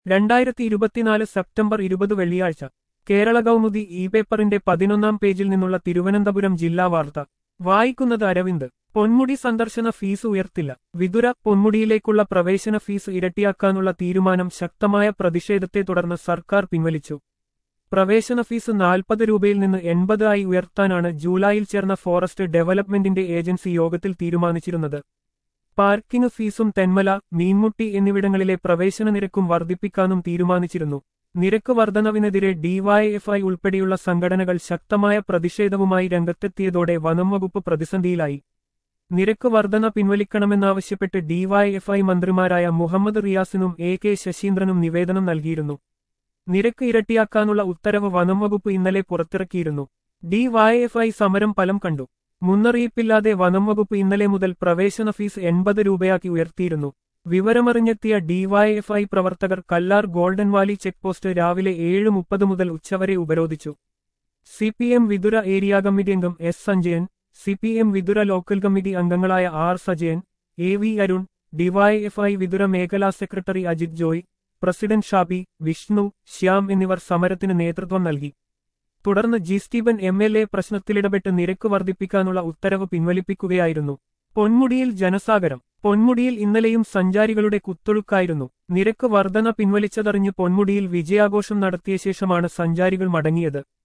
2024 September 20 വെള്ളിയാഴ്ച Kerala Kaumudi E പേപ്പറിന്റെ 11-ാം പേജിൽ നിന്നുള്ള തിരുവനന്തപുരം ജില്ലാ വാർത്ത വായിക്കുന്നത് അരവിന്ദ്. പൊന്മുടി സന്ദർശന ഫീസ് ഉയർത്തില്ല. വിതുര. പൊന്മുടിയിലേക്കുള്ള പ്രവേശന ഫീസ് ഇരട്ടിയാക്കാനുള്ള തീരുമാനം ശക്തമായ പ്രതിഷേധത്തെ തുടർന്ന് സർക്കാർ പിൻവലിച്ചു. പ്രവേശന ഫീസ് 40 രൂപയിൽ നിന്ന് 80 ആയി ഉയർത്താനാണ് ജൂലൈയിൽ ചേർന്ന ഫോറസ്റ്റ് ഡെവലപ്മെന്റിന്റെ ഏജൻസി യോഗത്തിൽ തീരുമാനിച്ചിരുന്നത്. പാർക്കിംഗ് ഫീസും തെന്മല, മീൻമുട്ടി എന്നിവിടങ്ങളിലെ പ്രവേശന നിരക്കും വർദ്ധിപ്പിക്കാനും തീരുമാനിച്ചിരുന്നു. നിരക്ക് വർധനവിനെതിരെ ഡിവൈഎഫ്ഐ ഉൾപ്പെടെയുള്ള സംഘടനകൾ ശക്തമായ പ്രതിഷേധവുമായി രംഗത്തെത്തിയതോടെ വനം വകുപ്പ് പ്രതിസന്ധിയിലായി. നിരക്ക് വർധന പിൻവലിക്കണമെന്നാവശ്യപ്പെട്ട് ഡിവൈഎഫ്ഐ മന്ത്രിമാരായ മുഹമ്മദ് റിയാസിനും കെ ശശീന്ദ്രനും നിവേദനം നൽകിയിരുന്നു. നിരക്ക് ഇരട്ടിയാക്കാനുള്ള ഉത്തരവ് വനം വകുപ്പ് ഇന്നലെ പുറത്തിറക്കിയിരുന്നു. ഡിവൈഎഫ്ഐ സമരം ഫലം കണ്ടു. മുന്നറിയിപ്പില്ലാതെ വനം വകുപ്പ് ഇന്നലെ മുതൽ പ്രവേശന ഫീസ് 80 രൂപയാക്കി ഉയർത്തിയിരുന്നു. വിവരമറിഞ്ഞെത്തിയ ഡിവൈഎഫ്ഐ പ്രവർത്തകർ Kallar golden valley check post രാവിലെ 7:30 മുതൽ ഉച്ചവരെ ഉപരോധിച്ചു. സിപിഎം വിതുര ഏരിയ കമ്മിറ്റി അംഗം S Sanjayan, CPM Vithura local committee അംഗങ്ങളായ R Sajayan, V Arun, DYFI Vithura മേഖലാ സെക്രട്ടറി അജിത് ജോയ്, പ്രസിഡന്റ് ഷാബി, വിഷ്ണു, ശ്യാം എന്നിവർ സമരത്തിന് നേതൃത്വം നൽകി. തുടർന്ന് ജി സ്റ്റീവൻ MLA പ്രശ്നത്തിലിടപെട്ട് നിരക്ക് വർദ്ധിപ്പിക്കാനുള്ള ഉത്തരവ് പിൻവലിപ്പിക്കുകയായിരുന്നു. പൊന്മുടിയിൽ ജനസാഗരം. പൊന്മുടിയിൽ ഇന്നലെയും സഞ്ചാരികളുടെ കുത്തൊഴുക്കായിരുന്നു. നിരക്ക് വർധന പിൻവലിച്ചതറിഞ്ഞ് പൊന്മുടിയിൽ വിജയാഘോഷം നടത്തിയ ശേഷമാണ് സഞ്ചാരികൾ മടങ്ങിയത്.